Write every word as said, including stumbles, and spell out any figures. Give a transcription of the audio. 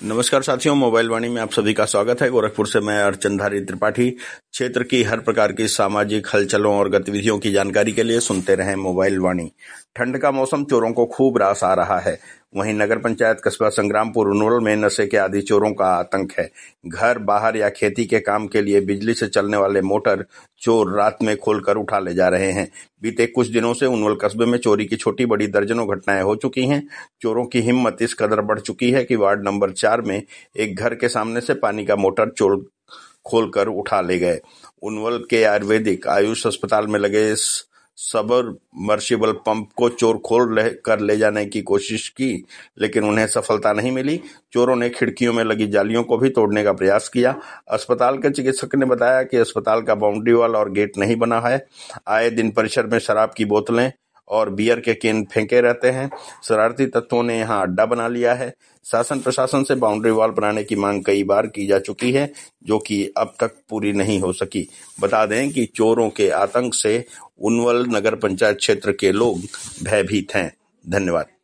नमस्कार साथियों, मोबाइल वाणी में आप सभी का स्वागत है। गोरखपुर से मैं अर्चनधारी त्रिपाठी। क्षेत्र की हर प्रकार की सामाजिक हलचलों और गतिविधियों की जानकारी के लिए सुनते रहें मोबाइल वाणी। ठंड का मौसम चोरों को खूब रास आ रहा है। वहीं नगर पंचायत कस्बा संग्रामपुर उनवल में नशे के आदि चोरों का आतंक है। घर, बाहर या खेती के काम के लिए बिजली से चलने वाले मोटर चोर रात में खोलकर उठा ले जा रहे हैं। बीते कुछ दिनों से उनवल कस्बे में चोरी की छोटी बड़ी दर्जनों घटनाएं हो चुकी हैं। चोरों की हिम्मत इस कदर बढ़ चुकी है कि वार्ड नंबर चार में एक घर के सामने से पानी का मोटर चोर खोलकर उठा ले गए। उनवल के आयुर्वेदिक आयुष अस्पताल में लगे सबमर्सिबल पंप को चोर खोल ले, कर ले जाने की कोशिश की, लेकिन उन्हें सफलता नहीं मिली। चोरों ने खिड़कियों में लगी जालियों को भी तोड़ने का प्रयास किया। अस्पताल के चिकित्सक ने बताया कि अस्पताल का बाउंड्री वॉल और गेट नहीं बना है। आए दिन परिसर में शराब की बोतलें और बियर के केन फेंके रहते हैं। शरारती तत्वों ने यहां अड्डा बना लिया है। शासन प्रशासन से बाउंड्री वॉल बनाने की मांग कई बार की जा चुकी है, जो कि अब तक पूरी नहीं हो सकी। बता दें कि चोरों के आतंक से उनवल नगर पंचायत क्षेत्र के लोग भयभीत हैं। धन्यवाद।